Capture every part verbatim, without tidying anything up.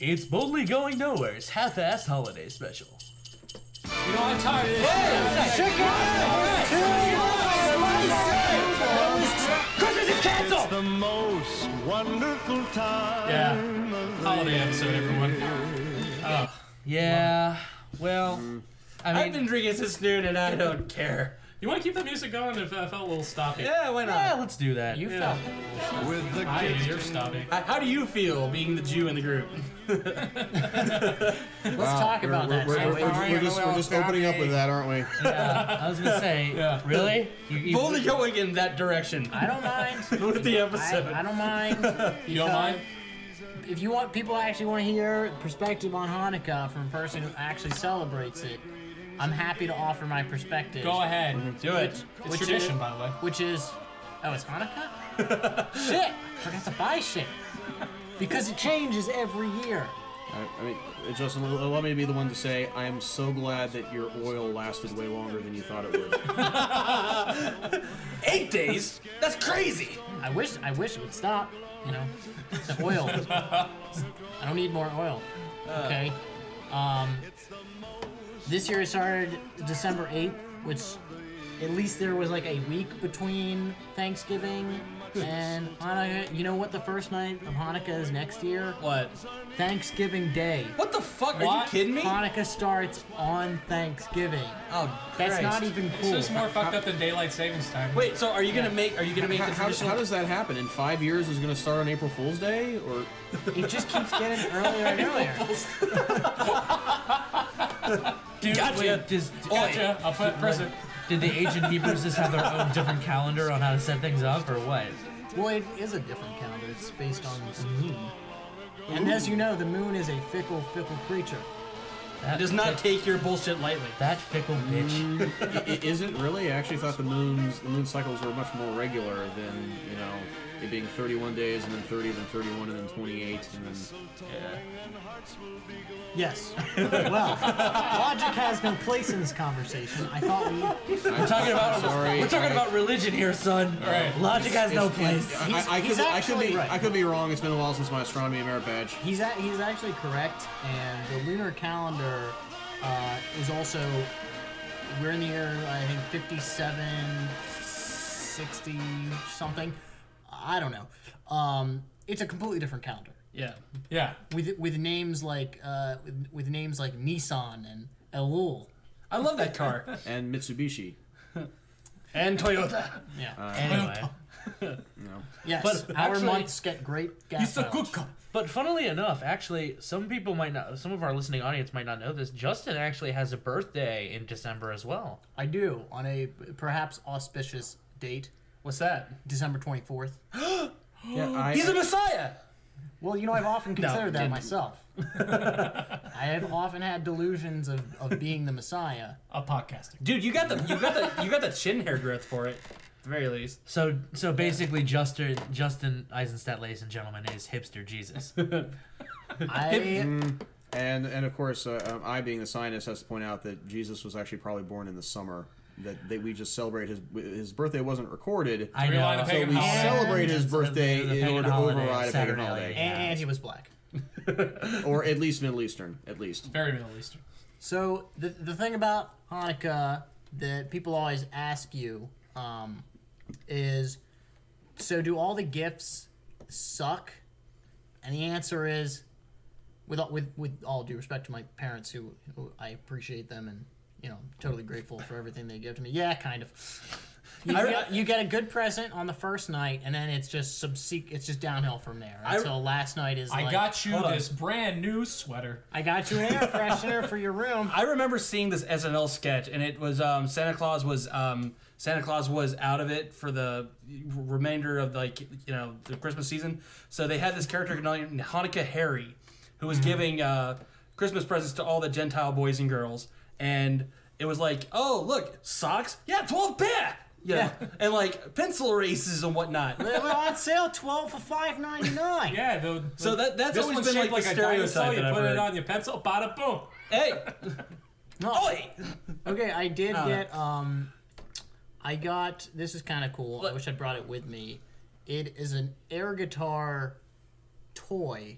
It's Boldly Going Nowhere's half-assed holiday special. You know, I'm tired of this. Christmas is canceled! It's the most wonderful time. Yeah. Holiday episode, everyone. Oh. Yeah, well, I mean... I've been drinking since noon and I don't care. You want to keep the music going? If I felt a little stoppy. Yeah, why not? Yeah, let's do that. You Yeah. felt. With the I, kids you're stoppy. How how do you feel being the Jew in the group? Let's talk about we're, that. We're, shall we're, we? we're, we're just, we're just opening up with that, aren't we? Yeah, I was gonna say, Yeah. really? You, you, Boldly going in that direction. I don't mind. With the episode. I, I don't mind. You don't mind? If you want, people actually want to hear perspective on Hanukkah from a person who actually celebrates it. I'm happy to offer my perspective. Go ahead. Do it. It's Which tradition, is- by the way. Which is, oh, it's Hanukkah? Shit! Forgot to buy shit. Because it changes every year. I, I mean, uh, Justin, allow me to be the one to say I am so glad that your oil lasted way longer than you thought it would. Eight days? That's crazy. I wish, I wish it would stop. You know, the oil. I don't need more oil. Okay. Um, this year it started December eighth, which at least there was like a week between Thanksgiving and Hanukkah. You know what the first night of Hanukkah is next year? What? Thanksgiving Day. What the fuck? Are you What? kidding me? Hanukkah starts on Thanksgiving. Oh, That's Christ. not even cool. This is more fucked up than daylight savings time. Wait, so are you gonna make? Are you gonna make how, the how, traditional? how does that happen? In five years, is going to start on April Fool's Day, or It just keeps getting earlier and earlier. Dude, Gotcha. wait, Does, Gotcha. I'll put present. did the ancient Hebrews just have their own different calendar on how to set things up, or what? Well, it is a different calendar. It's based on the moon. And as you know, the moon is a fickle, fickle creature. That It does not fick- take your bullshit lightly. That fickle bitch. I- I- is it really? I actually thought the moons, the moon cycles were much more regular than you know it being thirty-one days and then thirty, then thirty-one, and then twenty-eight, and then Yes. Well, logic has no place in this conversation. I thought we. We're talking about sorry. we're talking I- about religion here, son. Right. Logic has no place. I, He's- I, I he's could, I could actually be, right. I could be wrong. It's been a while since my astronomy merit badge. He's a, he's actually correct, and the lunar calendar uh, is also. We're in the year I think fifty-seven, sixty something. I don't know. Um, it's a completely different calendar. Yeah. Yeah. With with names like uh, with, with names like Nissan and Elul. I love that car. And Mitsubishi. And Toyota. Yeah. Anyway, No. Yes. but our actually- months get great gas mileage. car. but funnily enough, actually, some people might not, some of our listening audience might not know this. Justin actually has a birthday in December as well. I do on a perhaps auspicious date, What's that? December twenty-fourth. Yeah, I, He's a messiah. Well, you know, I've often considered that kidding. myself. I have often had delusions of, of being the Messiah. A podcasting. Dude, you got the you got the you got the chin hair growth for it. At the very least. So, so basically, Justin Justin Eisenstadt, ladies and gentlemen, is hipster Jesus. I and and of course, uh, um, I being the scientist has to point out that Jesus was actually probably born in the summer. That, that we just celebrate his his birthday wasn't recorded. I Rewind know. the So pagan we holiday. celebrate his And the- birthday the in pagan order to holiday, override a pagan Saturday holiday, night. and he was black. or at least Middle Eastern, at least. Very Middle Eastern. So the the thing about Hanukkah that people always ask you um, is, so do all the gifts suck? And the answer is, with all, with with all due respect to my parents, who, who I appreciate them and you know totally grateful for everything they give to me. Yeah, kind of. You, I- get, you get a good present on the first night, and then it's just subsequent. It's just downhill from there I- until last night is. I like, got you hold on. this brand new sweater. I got you an air freshener for your room. I remember seeing this S N L sketch, and it was um, Santa Claus was um, Santa Claus was out of it for the remainder of like you know the Christmas season. So they had this character named Hanukkah Harry, who was giving uh, Christmas presents to all the Gentile boys and girls, and it was like, oh look, socks, yeah, twelve pair. Yeah, and like pencil erases and whatnot. They were on sale, twelve for five ninety nine. Yeah, the, So that that's this always one's been shaped like, like the a dinosaur. stereotype You that I've put it heard. on your pencil, bada boom. Hey, No. oi! Okay, I did Oh. get um I got this is kind of cool. I wish I brought it with me. It is an air guitar toy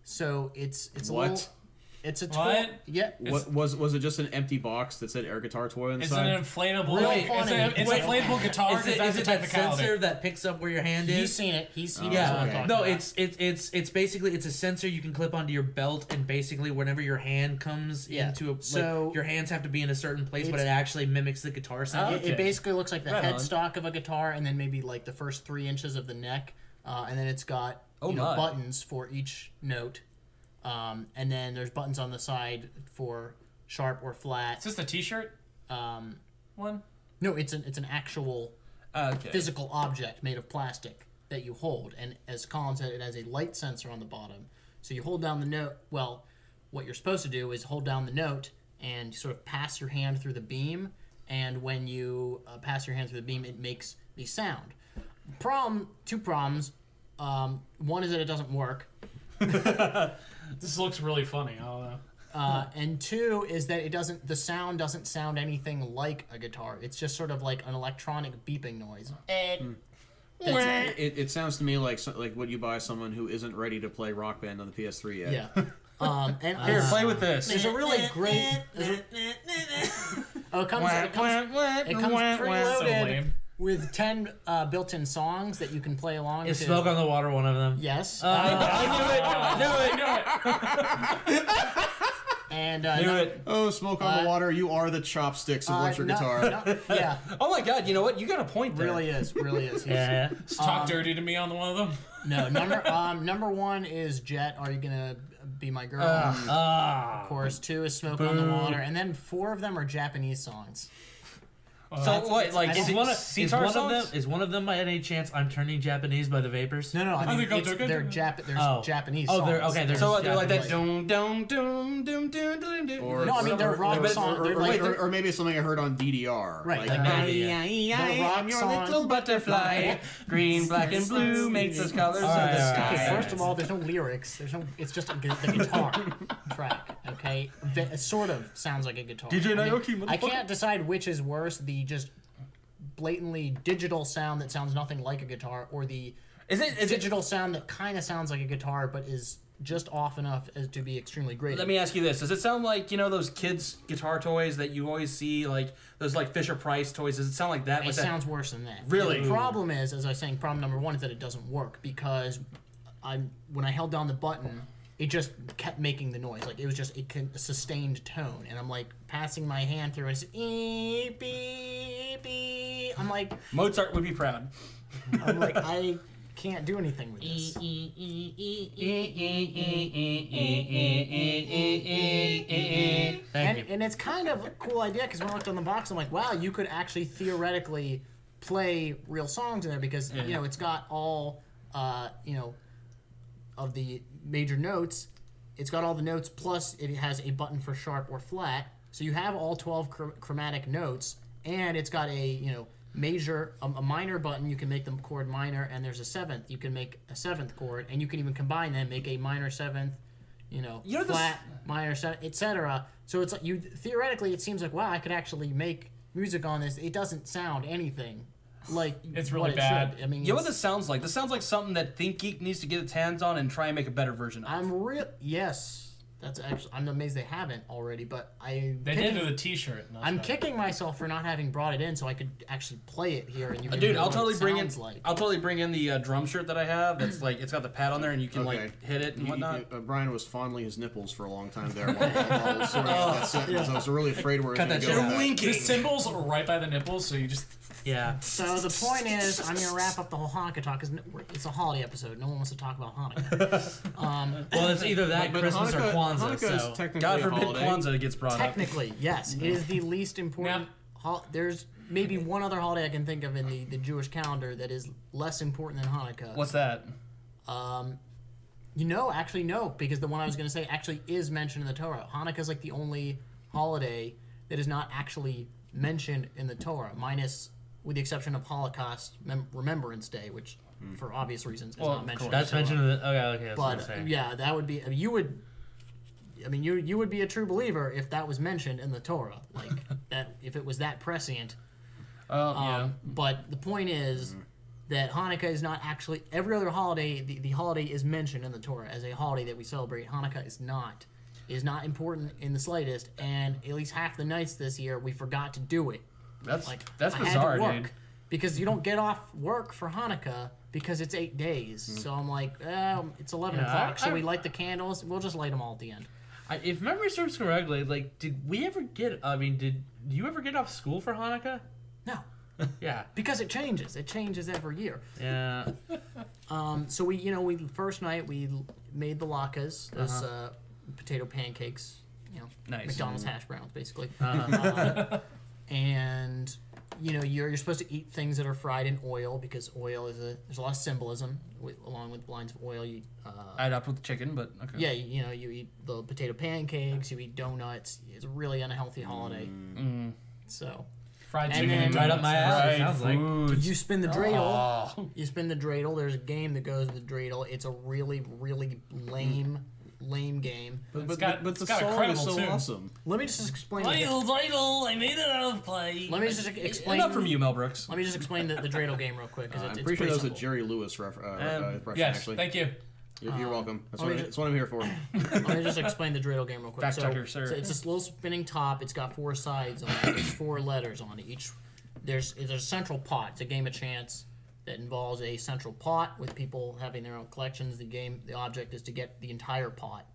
So it's it's a What? little. It's a What? toy. Yeah. What was was it? Just an empty box that said air guitar toy It's inside? an inflatable. Real It's, funny. a, it's Wait. an inflatable guitar. Is it, that's is the it that technicality. sensor that picks up where your hand He's is? seen it. He's he knows Yeah, what I'm okay. talking no, about. it's it's it's it's basically it's a sensor you can clip onto your belt, and basically whenever your hand comes Yeah. into a like, So- your hands have to be in a certain place, but it It's- actually mimics the guitar sound. It, it basically looks like the Right on. headstock of a guitar, and then maybe like the first three inches of the neck, uh, and then it's got Oh you know my. buttons for each note, um, and then there's buttons on the side for sharp or flat. Is this the T-shirt Um, one? no, it's an it's an actual Uh, okay. physical object made of plastic that you hold, and as Colin said, it has a light sensor on the bottom. So you hold down the note. Well, what you're supposed to do is hold down the note and sort of pass your hand through the beam, and when you uh, pass your hand through the beam, it makes the sound. Problem, two problems. Um, one is that it doesn't work, This looks really funny. I don't know. uh, and two is that it doesn't. The sound doesn't sound anything like a guitar. It's just sort of like an electronic beeping noise. That's- It, it sounds to me like so- like what you buy someone who isn't ready to play Rock Band on the P S three yet. Yeah. Um, and Here, uh, play with this. There's a really great. there's a- oh, it comes. It comes, it comes So preloaded lame. with ten uh, built-in songs that you can play along Is to. Smoke on the Water one of them? Yes. I knew it. Knew it. and uh, Knew no- it. Oh, Smoke on the Water! You are the chopsticks of uh, electric no- guitar. no- yeah, Oh my God! You know what? You got a point there. really is, really is. He's- Yeah. Just talk dirty to me on the one of them. No, number um number one is Jet. Are you gonna be my girl? Ah. Of course. Two is Smoke on the Water, and then four of them are Japanese songs. So what? Like, I Is don't- one, of, C- is sitar one of songs? them is one of them by any chance I'm Turning Japanese by the Vapors? No, no, I mean think I'll it's, take it. they're Jap. There's Oh. Japanese. Oh, songs. they're okay. There's So what, they're like that. Japanese. Doom, doom, doom, doom, doom, doom. Or, No, I mean, they're or- rock or- songs. Or, They're or, like- or, or maybe something I heard on D D R. Right, Like, like uh, that. The rock I'm your song. little butterfly. Green, black, and blue makes us colors of right, the all sky. right. Okay, first of all, there's no lyrics. There's no. It's just a, gu- the guitar track. Okay, The- it sort of sounds like a guitar. D J I mean, Naoki, I motherfucker. can't decide which is worse: the just blatantly digital sound that sounds nothing like a guitar, or the Is it? Is it? digital sound that kind of sounds like a guitar but is just off enough as to be extremely great. Let me ask you this: does it sound like, you know, those kids' guitar toys that you always see, like those like Fisher Price toys? Does it sound like that? It with that- sounds worse than that. Really? The problem is, as I was saying, problem number one is that it doesn't work because I'm when I held down the button, it just kept making the noise. Like it was just a, con- a sustained tone, and I'm like passing my hand through, and it's ee, beep, beep. I'm like, Mozart would be proud. I'm like, I can't do anything with this. Thank And, you. and it's kind of a cool idea because when I looked on the box, I'm like, wow, you could actually theoretically play real songs in there because you know it's got all uh, you know of the major notes. It's got all the notes plus it has a button for sharp or flat. So you have all twelve chr- chromatic notes, and it's got a you know major a, a minor button. You can make the chord minor, and there's a seventh. You can make a seventh chord, and you can even combine them, make a minor seventh. You know, You know this- flat, minor, seventh, et cetera. So it's like you theoretically, it seems like wow, I could actually make music on this. It doesn't sound anything like It's really what it bad. should. I mean, You know what it's- this sounds like? This sounds like something that ThinkGeek needs to get its hands on and try and make a better version of. I'm real. Yes, that's actually. I'm amazed they haven't already. But I. They kicking, did do the T-shirt. and that's I'm bad. kicking myself for not having brought it in, so I could actually play it here. And you can Dude, hear I'll what totally it bring in. sounds like. I'll totally bring in the uh, drum shirt that I have. That's like it's got the pad on there, and you can Okay. like hit it and You- whatnot. you- uh, Brian was fondling his nipples for a long time there while, while I was sorting out that sentence. I was really afraid where it was Cut going to that go. shit with out. that. The cymbals are right by the nipples, so you just. Yeah. So the point is, I'm gonna wrap up the whole Hanukkah talk because it's a holiday episode. No one wants to talk about Hanukkah. um, Well, it's either that But Christmas Hanukkah, or Kwanzaa. Hanukkah so. is technically God a forbid holiday. Kwanzaa gets brought up. technically, yes, it is the least important. Now- Hol- there's maybe one other holiday I can think of in the, the Jewish calendar that is less important than Hanukkah. What's that? Um, you know, actually no, because the one I was going to say actually is mentioned in the Torah. Hanukkah is like the only holiday that is not actually mentioned in the Torah, minus with the exception of Holocaust Mem- Remembrance Day, which for obvious reasons is Well, not of mentioned. That's in the mentioned Torah. in the. Okay, okay. That's what I'm But saying. yeah, that would be. I mean, you would. I mean, you you would be a true believer if that was mentioned in the Torah, like that if it was that prescient. Oh Um, yeah. But the point is, that Hanukkah is not actually every other holiday. The, the holiday is mentioned in the Torah as a holiday that we celebrate. Hanukkah is not. Is not important in the slightest, and at least half the nights this year we forgot to do it. That's Like that's I bizarre, had to work dude. because you don't get off work for Hanukkah because it's eight days. So I'm like, um, it's eleven Yeah, o'clock, I- so I- we light the candles. We'll just light them all at the end. I, if memory serves correctly, like, did we ever get? I mean, did do you ever get off school for Hanukkah? No, Yeah. because it changes. It changes every year. Yeah. Um, so we, you know, we first night we l- made the latkes, those Uh-huh. uh, potato pancakes. You know, Nice. McDonald's hash browns, basically. Uh-huh. Um, and you know, you're you're supposed to eat things that are fried in oil because oil is a there's a lot of symbolism with, along with lines of oil. You uh, I'd opt with the chicken, but okay. yeah, you, you know, you eat the potato pancakes, you eat donuts. It's a really unhealthy holiday. Mm. So Fried And chicken then- and Right up donuts. my alley. Fried sounds like. foods. you spin the dreidel. Oh. You spin the dreidel. There's a game that goes with the dreidel. It's a really, really lame, lame game. But, It's but, got- but it's the got a song is credible so tune. awesome. Let me just explain. The, Idle, idle, I made it out of play. let me just explain. Enough from you, Mel Brooks. Let me just explain the, the dreidel game real quick because Uh, it's, I'm it's pretty sure that was a simple. Jerry Lewis ref, uh, uh, impression, Yes, actually. thank you. You're, you're welcome. That's let what, me I, just- that's what I'm here for. Let me just explain the dreidel game real quick. Fact so, checker, sir. so it's this little spinning top. It's got four sides on it. There's four letters on it. Each there's there's a central pot. It's a game of chance that involves a central pot with people having their own collections. The game, the object is to get the entire pot.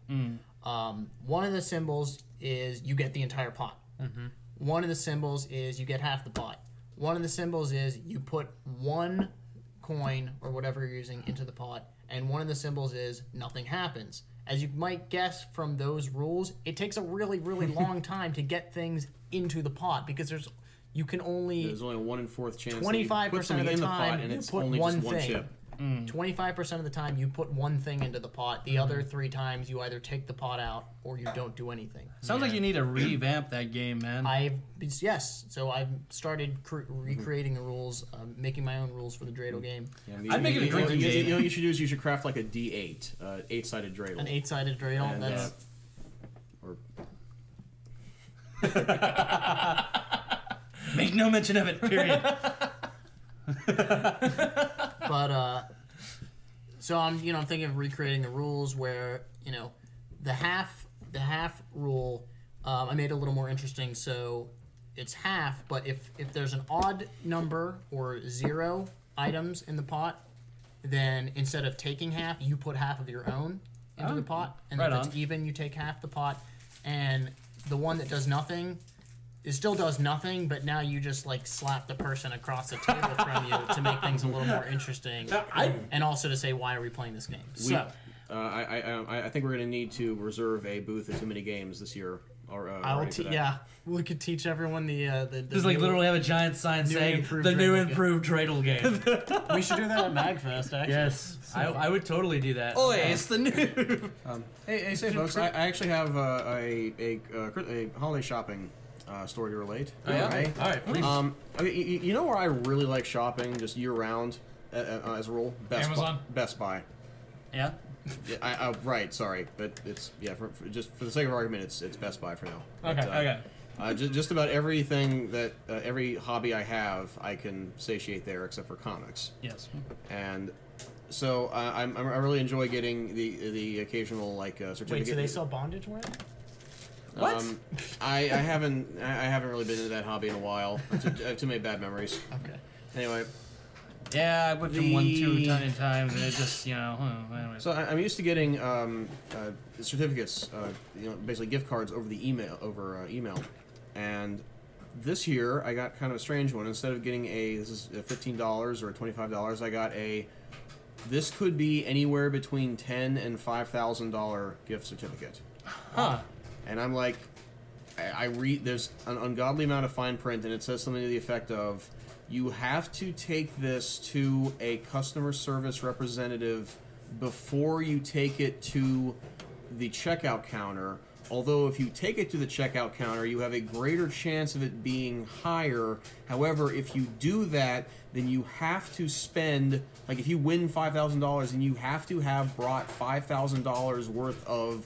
Um, one of the symbols is you get the entire pot. One of the symbols is you get half the pot. One of the symbols is you put one coin or whatever you're using into the pot, and one of the symbols is nothing happens. As you might guess from those rules, it takes a really, really long time to get things into the pot because there's you can only There's only a one in fourth chance that you twenty-five put percent of something the in the pot, time and you it's put only one just one thing. chip. Twenty-five percent of the time you put one thing into the pot. The other three times you either take the pot out or you don't do anything. Sounds like you need to revamp that game, man. I've yes, so I've started cre- recreating the rules, um, making my own rules for the dreidel game. Yeah, you- I'd make it a you- drinking you, you, game. you know what you should do is you should craft like a D eight, uh, eight-sided dreidel. An eight-sided dreidel. And, that's uh, or Make no mention of it, period. but uh, so I'm you know I'm thinking of recreating the rules where you know the half the half rule um, I made it a little more interesting. So it's half, but if if there's an odd number or zero items in the pot, then instead of taking half, you put half of your own into Oh, the pot, and right if on. it's even, you take half the pot, and the one that does nothing. It still does nothing, but now you just like slap the person across the table from you to make things a little more interesting, and also to say why are we playing this game? we, So uh, I, I, I I think we're going to need to reserve a booth at Too Many Games this year. Or, uh, I will, already te- for that. yeah, we could teach everyone the uh, the. the Just like new- literally have a giant sign new saying improved the new dreidel game." improved dreidel game. We should do that at Magfest, actually. Yes, I, I would totally do that. Oi, it's the new. Hey, hey, say folks, I, I actually have uh, a, a, a, a holiday shopping uh, story to relate. Oh, yeah? Okay? All right, please. Um, okay, you, you know where I really like shopping just year round, uh, uh, as a rule? Best Amazon? Buy, Best Buy. Yeah. Yeah, I, I, right, sorry, but it's yeah. For, for, just for the sake of argument, it's it's Best Buy for now. Okay, But, uh, Okay. Uh, just, just about everything that uh, every hobby I have, I can satiate there except for comics. Yes. And so uh, I'm, I'm- I really enjoy getting the the occasional like uh, certificate. Wait, so they sell bondage wear? What? Um, I, I haven't I I haven't really been into that hobby in a while. Too, I have too many bad memories. Okay. Anyway, Yeah, I whipped him one, two, The- ton times, and it just, you know, oh, anyways. so I, I'm used to getting um, uh, certificates, uh, you know, basically gift cards over the email over uh, email, and this year I got kind of a strange one. Instead of getting a this is fifteen dollars or twenty five dollars, I got a this could be anywhere between ten and five thousand dollar gift certificate. Huh. And I'm like, I, I read, there's an ungodly amount of fine print, and it says something to the effect of, you have to take this to a customer service representative before you take it to the checkout counter. Although if you take it to the checkout counter, you have a greater chance of it being higher. However, if you do that, then you have to spend, like if you win five thousand dollars, then you have to have brought five thousand dollars worth of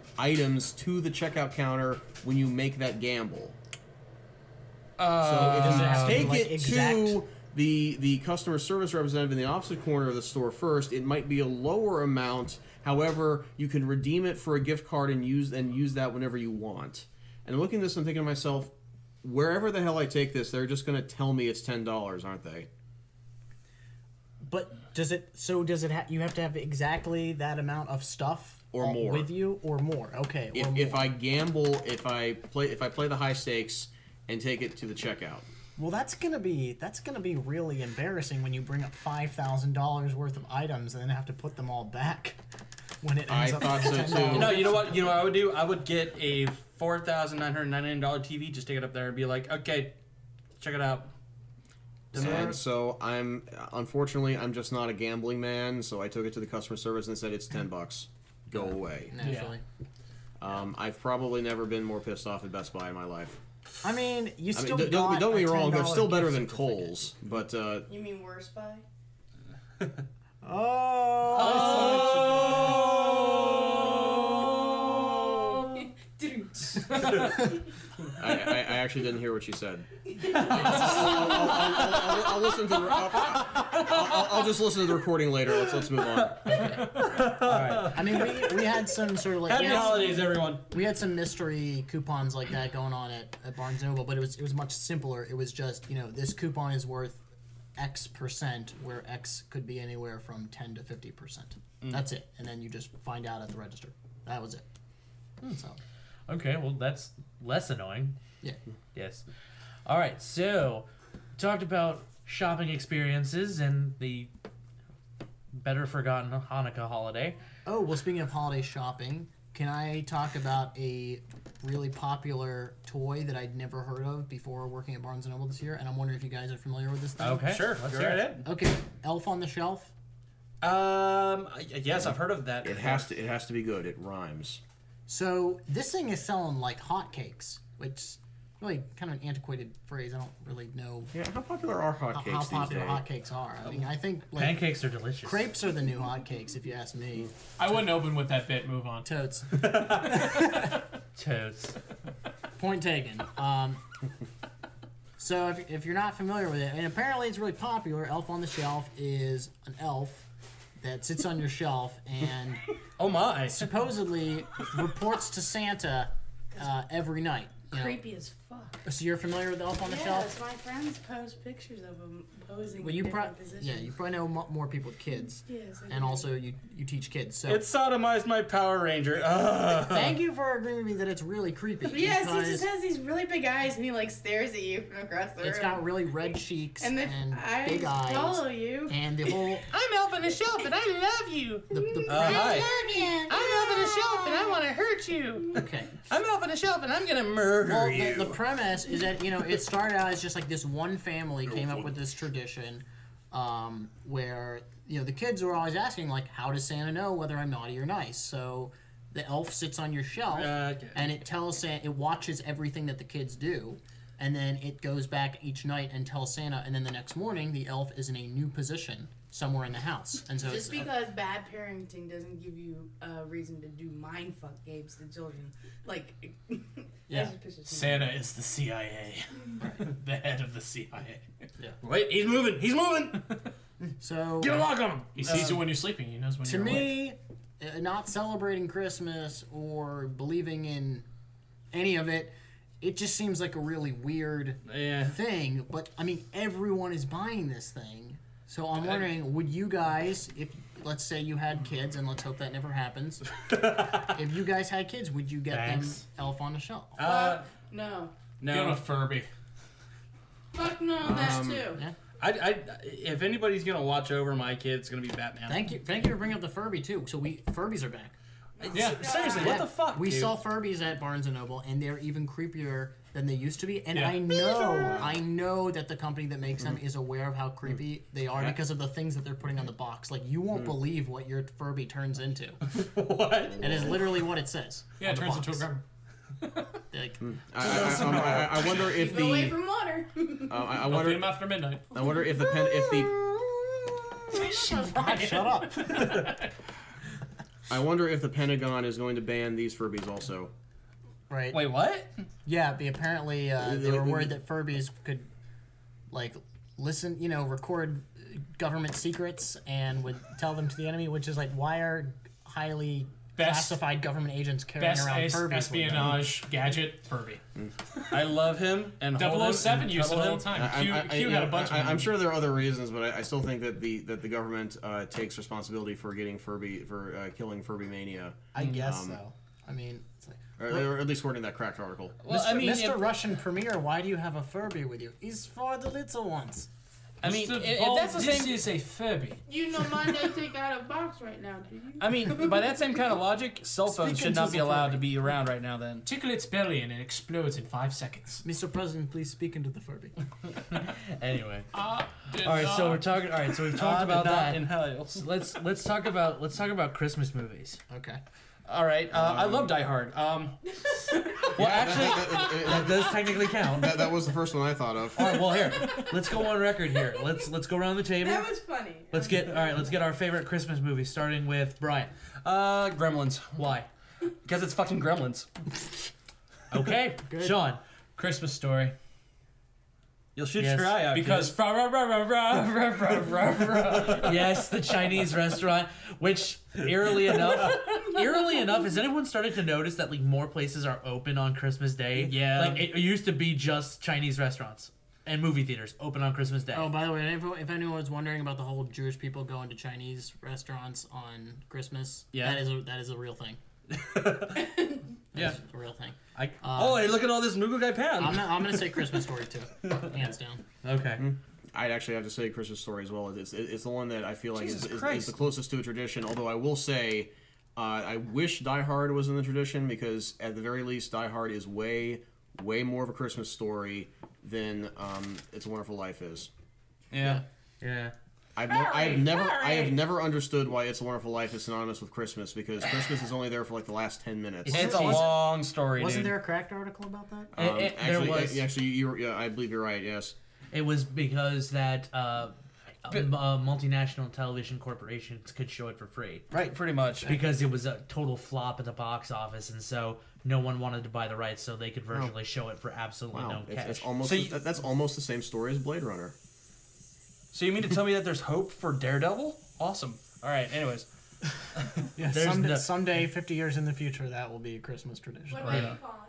items to the checkout counter when you make that gamble. Uh, So Does if it you have to be, take like, it exact? to the the customer service representative in the opposite corner of the store first, it might be a lower amount. However, you can redeem it for a gift card and use and use that whenever you want. And I'm looking at this, I'm thinking to myself, wherever the hell I take this, they're just going to tell me it's ten dollars, aren't they? But does it? So does it? Ha- you have to have exactly that amount of stuff Or all- more. with you, or more? Okay. Or If, more. if I gamble, if I play, if I play the high stakes and take it to the checkout. Well, that's gonna be that's gonna be really embarrassing when you bring up five thousand dollars worth of items and then have to put them all back when it I ends up. thought so, ten too. dollars. No, you know what? You know what I would do? I would get a four thousand nine hundred ninety-nine dollar T V, just take it up there and be like, okay, check it out. And so I'm, unfortunately, I'm just not a gambling man. So I took it to the customer service and said it's ten bucks. Go away. Naturally. Um, I've probably never been more pissed off at Best Buy in my life. I mean, you I still mean, don't, got don't get me a wrong, they're ten dollar still better gift than certificate. Kohl's, but uh, You mean worse by? Oh. I, I, I actually didn't hear what she said. I'll, I'll, I'll, I'll, I'll listen to the, I'll, I'll, I'll just listen to the recording later. Let's let's move on. I mean, we, we had some sort of like Happy we had, holidays, everyone. we had some mystery coupons like that going on at, at Barnes and Noble, but it was it was much simpler. It was just, you know, this coupon is worth X percent, where X could be anywhere from ten to fifty percent. That's it, and then you just find out at the register. That was it. So Okay, well that's less annoying. yeah. Yes. All right, so talked about shopping experiences and the better forgotten Hanukkah holiday. Oh, well, speaking of holiday shopping, can I talk about a really popular toy that I'd never heard of before working at Barnes and Noble this year? And I'm wondering if you guys are familiar with this thing. Okay, Sure, let's go hear right it. ahead. Okay, Elf on the Shelf. Um, yes, I've heard of that. It has to it has to be good. It rhymes. So this thing is selling like hotcakes, which really kind of an antiquated phrase. I don't really know Yeah, how popular are how, hotcakes how these popular days? hotcakes are. I mean, I think like Pancakes are delicious. crepes are the new hotcakes, if you ask me. I wouldn't open with that bit. Move on. Totes. Toads. Point taken. Um, so if, if you're not familiar with it, and apparently it's really popular, Elf on the Shelf is an elf that sits on your shelf and Oh my. supposedly reports to Santa uh, every night. You know? Creepy as fuck. So you're familiar with Elf on the Yes, Shelf? my friends post pictures of them posing Well, in you different probably positions. yeah, you probably know mo- more people with kids, Yes, I and do. also you you teach kids. So It sodomized my Power Ranger. Ugh. thank you for agreeing with me that it's really creepy. Yes, he because just has these really big eyes and he like stares at you from across the it's room. got really red cheeks and and, the eyes big eyes, follow you. and the whole I'm Elf on the Shelf and I love you. the, the Uh, hi. I'm Elf on the Shelf and I want to hurt you. okay. I'm Elf on the Shelf and I'm gonna murder Well, you. the, the premise is that, you know, it started out as just like this one family came up with this tradition um, where, you know, the kids were always asking, like, how does Santa know whether I'm naughty or nice? So the elf sits on your shelf Okay. and it tells Santa, it watches everything that the kids do. And then it goes back each night and tells Santa, and then the next morning, the elf is in a new position somewhere in the house. And so Just it's, because bad parenting doesn't give you a reason to do mindfuck games to children, like Yeah. that just pisses me off. Santa is the C I A, the head of the C I A. Wait, he's moving. He's moving. so Get a lock on him. He sees you when you're sleeping. He knows when to you're awake. me, uh, not celebrating Christmas or believing in any of it, it just seems like a really weird Yeah. thing. But I mean, everyone is buying this thing, so I'm wondering, would you guys, if let's say you had kids, and let's hope that never happens, if you guys had kids, would you get Thanks. them Elf on the Shelf? Uh, No. Get him no. a Furby. Fuck no, that Um, too. Yeah. I, I, if anybody's gonna watch over my kid, it's gonna be Batman. Thank you, thank you for bringing up the Furby too. So we Furbies are back. Yeah. Seriously, what Yeah. the fuck? We dude? saw Furbies at Barnes and Noble, and they're even creepier than they used to be. And Yeah. I know, I know that the company that makes them is aware of how creepy they are Yeah. because of the things that they're putting on the box. Like, you won't believe what your Furby turns into. what? It is literally what it says. Yeah, on it the turns box. into a gremlin. Like, I, I, I, um, I, I wonder if Keep away the from water. uh, I, I I'll feed wonder him after midnight. I wonder if the pen if the shut up. I wonder if the Pentagon is going to ban these Furbies also. Right. Wait, what? Yeah, but apparently uh, they Like, were we- worried that Furbies could, like, listen, you know, record government secrets and would tell them to the enemy, which is like, why are highly Best- classified government agents carrying Best around es- Furbies with them? espionage gadget, Furby. I love him and hold double him oh seven and used it cuddle all him. the time. I- Q, I- I- Q you had a know, bunch I, of them. I'm sure there are other reasons, but I, I still think that the that the government uh, takes responsibility for getting Furby for uh, killing Furby mania, I guess Um, so. I mean, it's like, or, or at least according to that cracked article. Well, Mister I mean, Mister if- Russian Premier, why do you have a Furby with you? He's for the little ones. I mean, Mister if, Ball, if that's the this same, is a Furby. You know mine I take out of box right now, do you? I mean, by that same kind of logic, cell phones Speaking should to not be the allowed Furby. to be around right now. Then. Tickle its belly and it explodes in five seconds. Mister President, please speak into the Furby. Anyway. Uh, All right, so we're talking. All right, so we've talked about that. Inhales. Let's let's talk about let's talk about Christmas movies. Okay. All right, uh, I love Die Hard. Um, Well, actually, that, that- that- that does technically count. that- that was the first one I thought of. All right, well here, let's go on record here. Let's let's go around the table. That was funny. Let's get all right. Let's get our favorite Christmas movie, starting with Brian. uh, Gremlins, Why? because it's fucking Gremlins. Okay, Sean. Christmas Story. You'll shoot Yes, your eye out Because kid. rah, rah, rah, rah, rah, rah, rah, rah, rah. Yes, the Chinese restaurant, which eerily enough, eerily enough, has anyone started to notice that like more places are open on Christmas Day? Yeah. Like it used to be just Chinese restaurants and movie theaters open on Christmas Day. Oh, by the way, if, if anyone was wondering about the whole Jewish people going to Chinese restaurants on Christmas, Yeah. that is a that is a real thing. Yeah. That's a real thing. I, Uh, Oh, hey, look at all this Moogle Guy Pound. I'm not, I'm gonna say Christmas Story too, hands down. okay. I'd actually have to say Christmas Story as well. It's it's the one that I feel like is, Jesus is, Christ. is the closest to a tradition. Although I will say, uh, I wish Die Hard was in the tradition because at the very least, Die Hard is way way more of a Christmas story than um, It's a Wonderful Life is. yeah. Yeah. I've, ne- I've never I have never understood why It's a Wonderful Life is synonymous with Christmas because Christmas is only there for like the last ten minutes. It's a Wasn't- long story, Wasn't dude. there a cracked article about that? Um, It- it- there actually, was- uh, actually, you yeah, I believe you're right. Yes. It was because that uh, m- uh, multinational television corporations could show it for free Right, pretty much. because it was a total flop at the box office, and so no one wanted to buy the rights, so they could virtually show it for absolutely Wow, no it's, cash. it's almost So you- that- that's almost the same story as Blade Runner. So you mean to tell me that there's hope for Daredevil? Awesome. All right. Anyways, Yeah, There's someday, no- someday, fifty years in the future, that will be a Christmas tradition. What about you, Colin?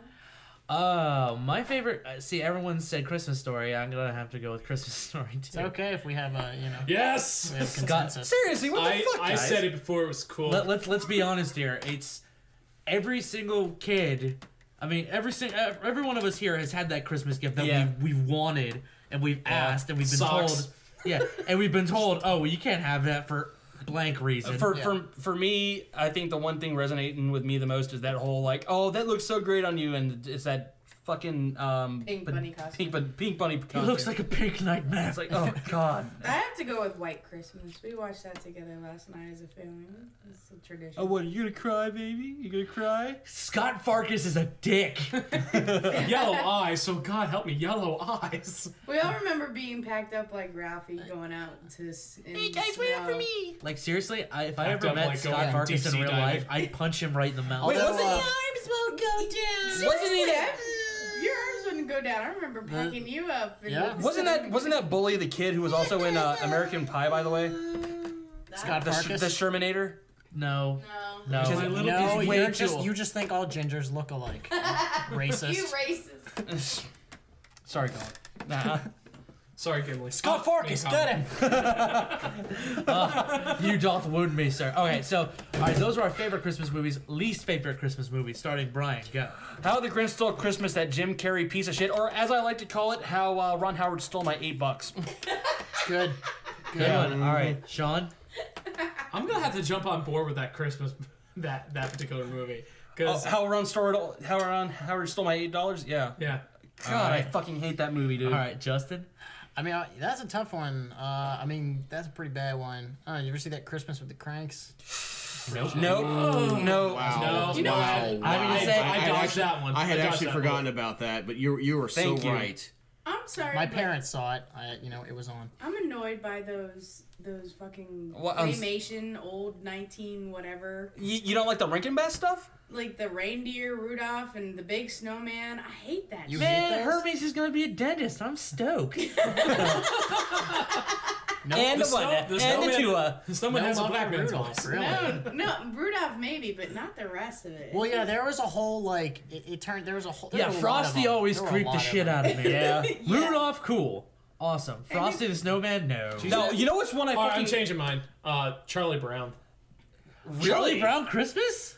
Uh, my favorite. Uh, see, everyone said Christmas Story. I'm gonna have to go with Christmas Story too. It's okay if we have a, you know, Yes! we have Scott- consensus. seriously, what the I, fuck, I guys? said it before it was cool. Let, let's let's be honest here. It's every single kid. I mean, every sing, ev- every one of us here has had that Christmas gift that Yeah. we we've wanted and we've asked and we've been Socks. told. Yeah, and we've been told, oh, well, you can't have that for blank reason. For, Yeah. for for me, I think the one thing resonating with me the most is that whole like, oh, that looks so great on you, and it's that fucking um Pink ba- bunny costume. pink, bun- pink bunny. it looks like a pink nightmare. it's like, oh god. I have to go with White Christmas. We watched that together last night as a family. It's a tradition. Oh, what? Are you gonna cry, baby? You gonna cry? Scott Farkas is a dick. Yellow eyes, so God help me, yellow eyes. We all remember being packed up like Ralphie going out to. s- in snow. me. Like seriously, I, if I Packed ever up met like going Scott on Farkas in deep-sea real diving. life, I'd punch him right in the mouth. Wait, Although, wasn't uh, arms will go down? Wasn't he that? Your arms wouldn't go down. I remember packing you up. and Yeah. Wasn't that wasn't that bully the kid who was also in uh, American Pie, by the way? Scott The, sh- Farkas? the Shermanator. No, No. no. My little No, piece of you're weight just tool. you just think all gingers look alike. Racist. You racist. Sorry, Colin. Nah. Sorry, Gimli. Scott Farkas, get him. You doth wound me, sir. Okay, so all right, those are our favorite Christmas movies. Least favorite Christmas movies. Starting Brian, go. How the Grinch Stole Christmas, that Jim Carrey piece of shit, or as I like to call it, how uh, Ron Howard stole my eight bucks. Good. Good one. All right, Sean. I'm gonna have to jump on board with that Christmas, that that particular movie, Oh, because how Ron stole how Ron Howard stole my eight dollars? Yeah. yeah, God, I fucking hate that movie, dude. All right, Justin. I mean, uh, that's a tough one. Uh, I mean, that's a pretty bad one. Uh, you ever see that Christmas with the Cranks? Nope. No, no. Wow. no, You know wow. what? I mean, I, to say- I I'd dodged actually- that one. I had dodged actually that forgotten one. about that, but you you were Thank so you. right. I'm sorry. My but parents saw it. I, you know, it was on. I'm annoyed by those those fucking What, um, claymation old nineteen whatever. You, you don't like the Rankin Bass stuff? Like the reindeer Rudolph and the big snowman. I hate that You shit. hate Man, those? Hermes is gonna be a dentist. I'm stoked. No, and The the one, snow- the and the snowman- Tua. Someone no has a love black for man's Rudolph, voice. really. No, no, Rudolph maybe, but not the rest of it. Well, yeah, there was a whole like it, it turned. There was a whole. there Yeah, were a lot of Frosty them. always There were a creeped the lot of shit them. out of me. Yeah. Rudolph, cool. Awesome. Frosty the Snowman, no. No, you know which one I All right, fucking... I'm changing mine. Uh, Charlie Brown. Charlie Brown Christmas?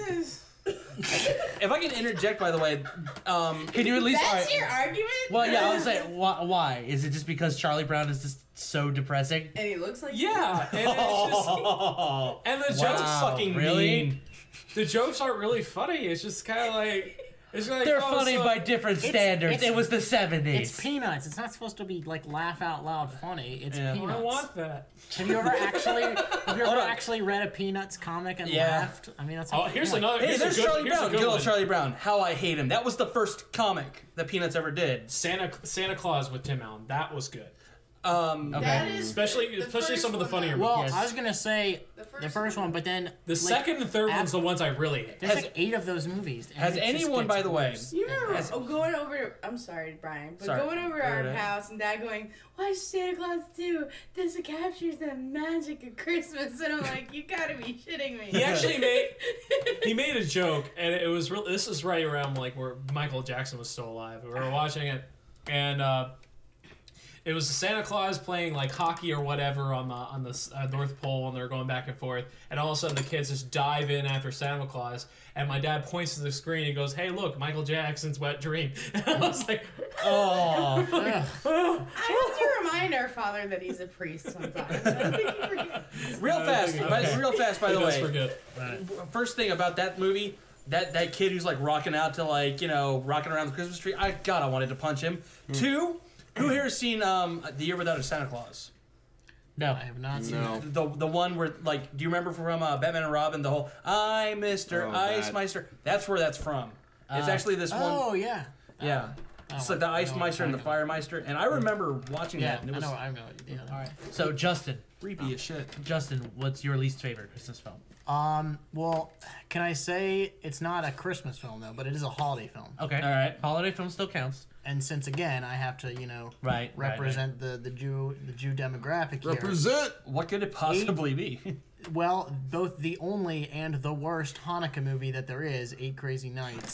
If I can interject, by the way, um, Can you at least... That's alright, your argument? Well, yeah, I was like, why, why? Is it just because Charlie Brown is just so depressing? And he looks like Yeah, and it's just, and the jokes, Wow, fucking really? mean. the jokes aren't really funny. It's just kind of like it's like They're oh, funny so- by different It's- standards. it's- it was the seventies. It's Peanuts. It's not supposed to be like laugh out loud funny. It's Yeah. I I Peanuts. don't want that. Have you ever actually have you Hold ever on. actually read a Peanuts comic and Yeah. laughed? I mean, that's Oh, here's come on. another. Hey, here's there's a good, Charlie here's a Brown. good Good old one. Charlie Brown. How I Hate Him. That was the first comic that Peanuts ever did. Santa Santa Claus with Tim Allen. That was good. Um, That is Especially the especially first some of the one, funnier though. Well, movies. I was gonna say The the first first, one. one, but then The like, second and third ab- one's the ones I really hate. There's Has- like eight of those movies. and has it just anyone, gets by the way, worse. You remember Has- oh, going over? I'm sorry, Brian, but Sorry. going over to Go our ahead. house and Dad going, "Watch Santa Claus two. This captures the magic of Christmas." And I'm like, "You gotta be shitting me." He actually made he made a joke, and it was real. This is right around like where Michael Jackson was still alive. We were watching it, and uh, it was Santa Claus playing like hockey or whatever on the on the uh, North Pole, and they're going back and forth. And all of a sudden, the kids just dive in after Santa Claus, and my dad points to the screen and goes, "Hey, look, Michael Jackson's Wet Dream." And I was like, oh, Ugh. I have to remind our father that he's a priest sometimes. I think he forgets. real fast, but real fast. By the "Let's way, forget." first thing about that movie, that that kid who's like rocking out to like you know rocking around the Christmas tree. I God, I wanted to punch him. Two, who here has seen um The Year Without a Santa Claus? no. I have not seen No. that. The the one where like, do you remember from uh, Batman and Robin the whole "I'm Mister Oh, Ice that. Meister"? That's where that's from. It's Uh, actually this Oh one. yeah. Yeah, it's like the I know Ice what Meister and the you're Fire Meister, and I remember watching Yeah, that. And it I was know. I know. Yeah. All right. So, Justin. creepy as shit. Justin, what's your least favorite Christmas film? Um. Well, can I say it's not a Christmas film though, but it is a holiday film. Okay. All right. Holiday film still counts. And since again, I have to, you know, Right. right, represent the the Jew the Jew demographic here. Represent. What could it possibly be? Well, both the only and the worst Hanukkah movie that there is, Eight Crazy Nights.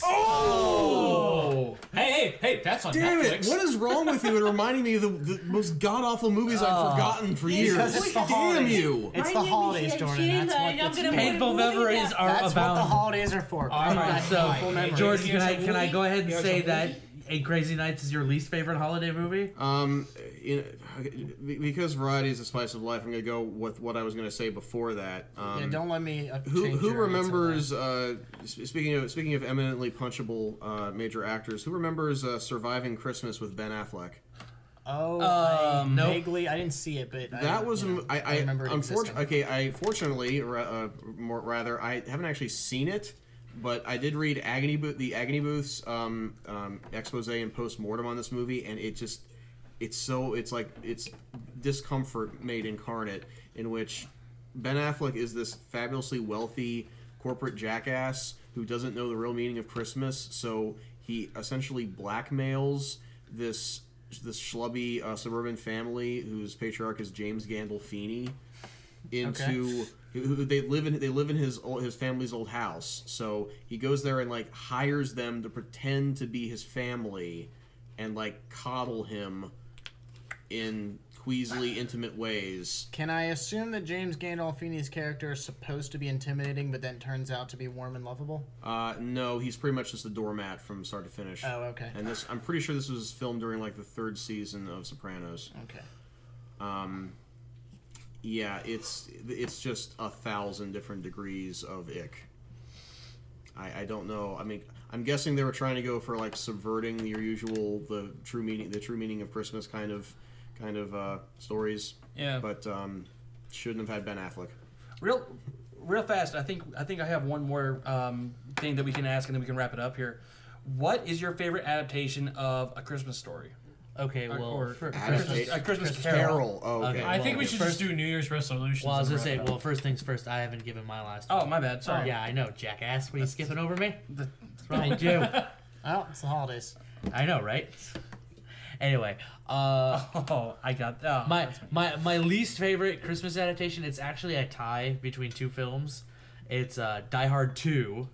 Oh, hey, hey, hey! That's on Damn Netflix. it! What is wrong with you? It reminding me of the, the most god awful movies I've forgotten for years. Because it's the Damn holidays. you! It's My the name is holidays, Ed Jordan. Sheeran, That's and what I'm it's gonna for. put Painful a movie memories down. are That's what the abound. holidays are for. All Bring right, back so, full memories. Jordan, Here's can I a can I movie. go ahead and Here's say a that movie. Eight Crazy Nights is your least favorite holiday movie? Um, in, because variety is the spice of life, I'm gonna go with what I was gonna say before that. Um, Yeah, don't let me. Uh, Who, change who your answer remembers? Uh, s- speaking of speaking of eminently punchable uh, major actors, who remembers uh, Surviving Christmas with Ben Affleck? Oh, Um, I nope. vaguely. I didn't see it, but I, That was you know, I, I, remember it unfortunately. existing. Okay, I fortunately, ra- uh, more rather, I haven't actually seen it, but I did read Agony Bo- the Agony Booth's um, um, expose and post mortem on this movie, and it just it's so it's like it's discomfort made incarnate, in which Ben Affleck is this fabulously wealthy corporate jackass who doesn't know the real meaning of Christmas, so he essentially blackmails this this schlubby uh, suburban family whose patriarch is James Gandolfini into who, who they live in they live in his old, his family's old house. So he goes there and like hires them to pretend to be his family and like coddle him in queasily intimate ways. Can I assume that James Gandolfini's character is supposed to be intimidating, but then turns out to be warm and lovable? Uh, no, he's pretty much just a doormat from start to finish. Oh, okay. And this, I'm pretty sure this was filmed during like the third season of Sopranos. Okay. Um, yeah, it's it's just a thousand different degrees of ick. I, I don't know. I mean, I'm guessing they were trying to go for like subverting your usual the true meaning the true meaning of Christmas kind of kind of uh, stories. Yeah. But um, shouldn't have had Ben Affleck. Real, real fast. I think I think I have one more um, thing that we can ask, and then we can wrap it up here. What is your favorite adaptation of A Christmas Story? Okay, well, or for, Adam Christmas, Tate- a Christmas Christmas Carol. Carol. Oh, okay. Okay. I think well, we should first- just do New Year's resolutions. Well, I was and gonna say, wrap it well, up. first things first. I haven't given my last. Oh, one. my bad. Sorry. Yeah, I know, jackass. What are you skipping over me? That's what I do. Oh, it's the holidays. I know, right? Anyway, uh, Oh, I got oh, my that's me. my my least favorite Christmas adaptation. It's actually a tie between two films. It's uh, Die Hard two,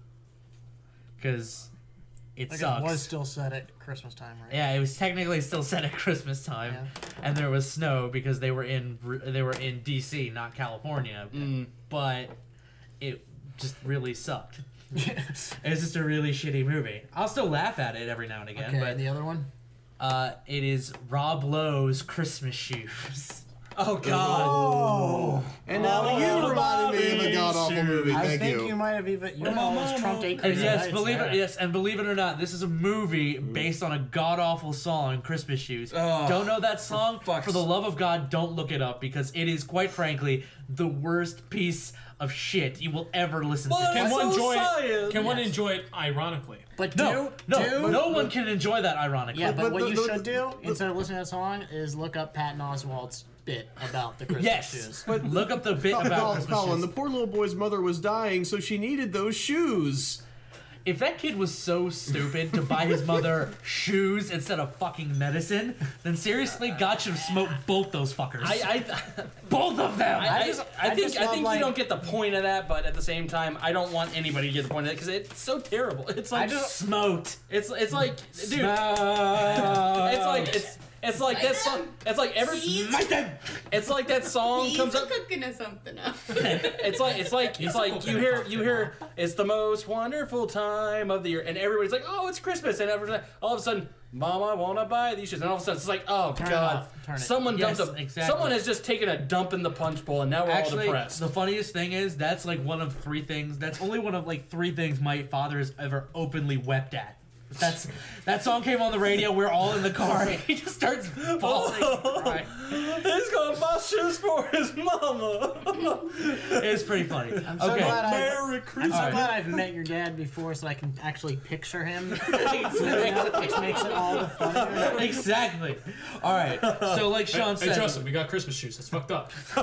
because it I think sucks. it was still set at Christmas time, right? Yeah, it was technically still set at Christmas time, Yeah. and there was snow because they were in they were in D C, not California. Mm. But it just really sucked. It was just a really shitty movie. I'll still laugh at it every now and again, Okay, but the other one? uh, it is Rob Lowe's Christmas Shoes. Oh God. Oh! And now you reminded me of a god awful movie. I Thank think you. you. might have even. You know, it was Trump Day And Crazy yes, Nights, believe yeah. it. Yes, and believe it or not, this is a movie based on a god awful song, "Christmas Shoes." Oh, don't know that song? fuck's- For the love of God, don't look it up because it is, quite frankly, the worst piece of shit you will ever listen But to. Can it's one so enjoy science. it? Can one Yes. enjoy it ironically? But No, do, no, do, no one can enjoy that. Ironically, Yeah, but, But what the- you the- should do the- instead of listening to that song is look up Patton Oswalt's bit about the Christmas yes. shoes. But look up the bit Col- about Col- Christmas Colin, shoes. the poor little boy's mother was dying, so she needed those shoes. If that kid was so stupid to buy his mother shoes instead of fucking medicine, then seriously, God should have smoked both those fuckers. I I, both of them. I, I, just- I I think just I love, think like- you don't get the point of that, but at the same time, I don't want anybody to get the point of that because it's so terrible. It's like Smoked. it's it's like dude, Smoked. it's like it's it's like that song. It's like every it's like that song He's comes up. cooking us something up. It's like it's like it's like you hear you hear it's the most wonderful time of the year, and everybody's like, oh, it's Christmas, and everyone's like, all of a sudden, Mom, I want to buy these shoes, and all of a sudden it's like, oh Turn it God, off. Turn it. someone Yes, dumped a, exactly. someone has just taken a dump in the punch bowl, and now we're all Actually, depressed. the funniest thing is that's like one of three things. That's only one of like three things my father has ever openly wept at. That's that song came on the radio. We're all in the car, and he just starts bawling, and crying. He's gonna buy shoes for his mama. It's pretty funny. I'm so okay, glad I, Merry I'm so Christmas. Alright. glad I've met your dad before, so I can actually picture him. Which makes it all the funnier. exactly. All right. So, like Sean Hey, said, Justin, we got Christmas shoes. That's fucked up. all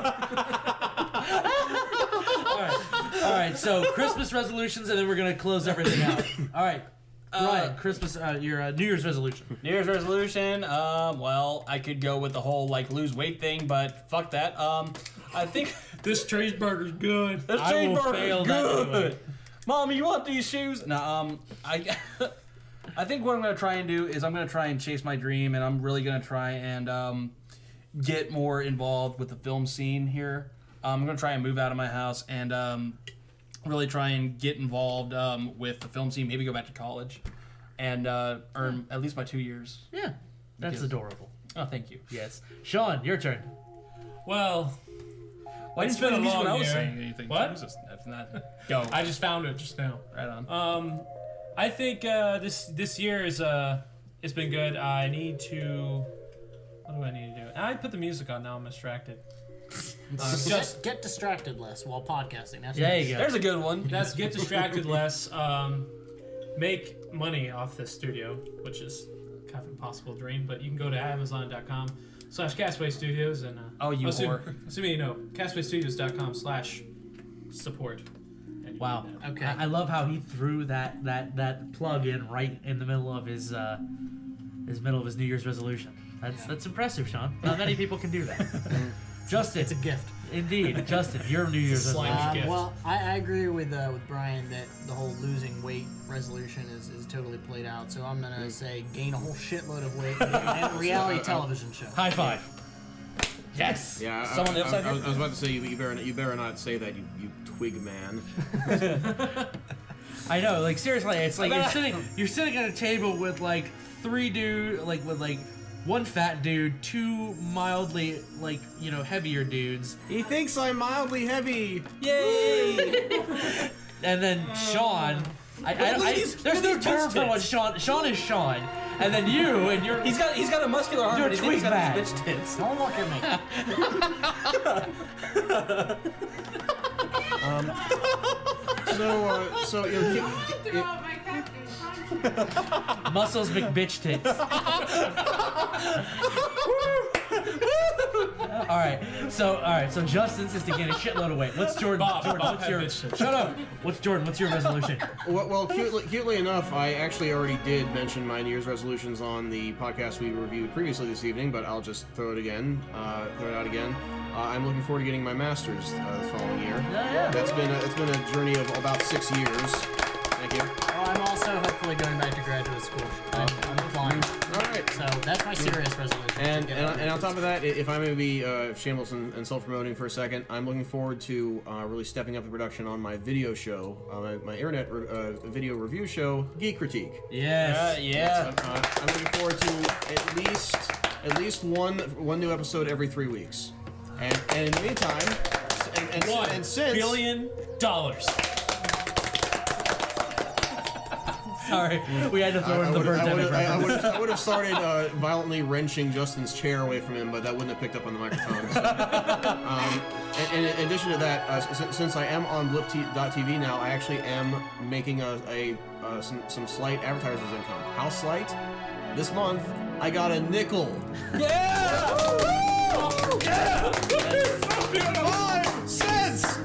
right. So Christmas resolutions, and then we're gonna close everything out. All right. Ryan, Christmas, uh, your uh, New Year's resolution. New Year's resolution. Um, well, I could go with the whole like lose weight thing, but fuck that. Um, I think This cheeseburger's good. this I will cheeseburger fail is that good. anyway. Mom, you want these shoes? No. Um, I. I think what I'm gonna try and do is I'm gonna try and chase my dream, and I'm really gonna try and um, get more involved with the film scene here. Um, I'm gonna try and move out of my house and um, really try and get involved um, with the film scene. Maybe go back to college and uh, earn at least my two years. Yeah, that's Because- adorable. Oh, thank you. Yes, Sean, your turn. Well, Why It's didn't you been a use when long I was year. saying anything? What? Jesus, that's not. Go. I just found it just now. right on. Um, I think uh, this this year is uh, it's been good. I need to. What do I need to do? I put the music on now. I'm distracted. Uh, Just just get distracted less while podcasting. That's There you go. There's a good one. that's get distracted less. Um, make money off this studio, which is kind of an impossible dream. But you can go to amazon dot com slash Castaway Studios and uh, Oh, you assume, whore. assuming you know castaway studios dot com slash support. And you Wow. can do that. Okay. I, I love how he threw that that that plug in right in the middle of his uh, his middle of his New Year's resolution. That's that's impressive, Sean. Not many people can do that. Justin, It's a gift. indeed, Justin, your New Year's Slime resolution. Um, gift. well, I, I agree with uh, with Brian that the whole losing weight resolution is, is totally played out. So I'm gonna say gain a whole shitload of weight and a reality television show. High five. Yes. Yeah, I- Someone I, upside I, I, here? was, I was about to say you, you better you better not say that, you, you twig man. I know. Like seriously, it's like you're sitting you're sitting at a table with like three dude like with like one fat dude, two mildly like you know heavier dudes, He thinks I'm mildly heavy. yay! And then Sean. I, I, I, these- there's look no at these term bitch for what tits. Sean. Sean is Sean, and then you and you're. He's got he's got a muscular arm. You're but he thinks twig he's got bag. these bitch tits. Don't look at me. So, uh, so you know, ki- Throw out my cactus. Muscles McBitch tits. All right, so all right, so Justin's just to gain a shitload of weight. What's Jordan? Bob, Jordan, Bob what's had your? bitch. Shut up. What's Jordan? What's your resolution? Well, well cutely, cutely enough, I actually already did mention my New Year's resolutions on the podcast we reviewed previously this evening, but I'll just throw it again, uh, throw it out again. Uh, I'm looking forward to getting my master's uh, the following year. Yeah, yeah. That's been a, it's been a journey of about six years. Thank you. Well, I'm also hopefully going back to graduate school. I'm, I'm applying. All right. So that's my serious resolution. And, to get and, out and on of top of that, i- if I may be uh, shameless and, and self-promoting for a second, I'm looking forward to uh, really stepping up the production on my video show, uh, my, my internet re- uh, video review show, Geek Critique. Yes. Uh, yeah. Uh, I'm looking forward to at least at least one one new episode every three weeks. And, and in the meantime, and, and, One and since billion dollars. Sorry, we had to throw I, in the would, I, birdemic would, I, would, reference. I would have started uh, violently wrenching Justin's chair away from him, but that wouldn't have picked up on the microphone. So. um, and, and in addition to that, uh, since, since I am on blip dot t v now, I actually am making a, a uh, some, some slight advertiser's income. How slight? This month, I got a nickel. Yeah! Five cents!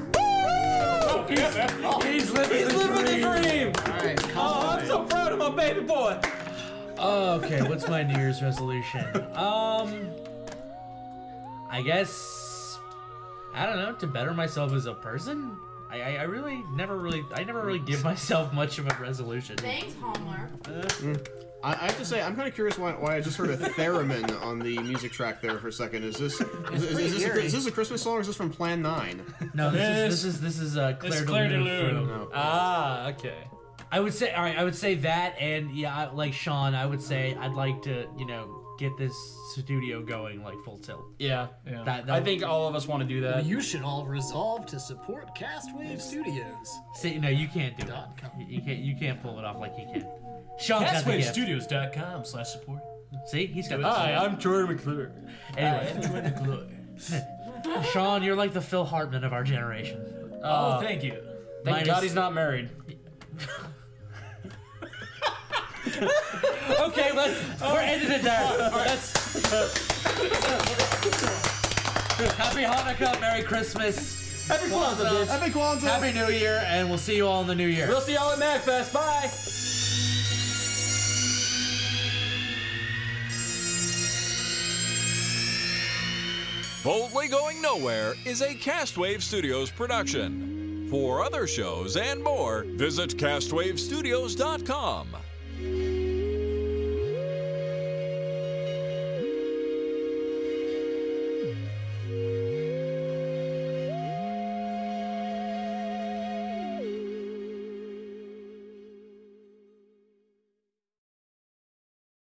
He's living, He's living the dream. All right, Oh, I'm so proud of my baby boy. Okay, what's my New Year's resolution? Um, I guess I don't know, to better myself as a person. I, I, I really never really I never really give myself much of a resolution. Thanks, Homer. I, I have to say, I'm kind of curious why, why I just heard a theremin on the music track there for a second. Is this is, is, is, this, a, eerie. is this a Christmas song or is this from Plan nine? No, this is this is this is uh, Claire, It's de Claire de Lune Lune. from- No. Ah, okay. I would say, all right, I would say that, and yeah, I- like Sean, I would say I'd like to, you know, get this studio going like full tilt. Yeah. Yeah. That, that I think all of us want to do that. You should all resolve to support Castwave Studios. See, no, you can't do Dot it. com. You you can't. You can't pull it off like he can. Sean's got the Castwave gift. Studios dot com slash support. See, he's got. Hi, I'm Troy McClure. Anyway, Sean, you're like the Phil Hartman of our generation. Oh, thank you. Thank Minus- God he's not married. Okay, let's. We're ending it there. Let's. Happy Hanukkah, Merry Christmas, Happy Kwanzaa, bitch. Happy Kwanzaa! Happy New Year, and we'll see you all in the new year. We'll see y'all at MagFest. Bye. Boldly Going Nowhere is a Castwave Studios production. For other shows and more, visit castwave studios dot com.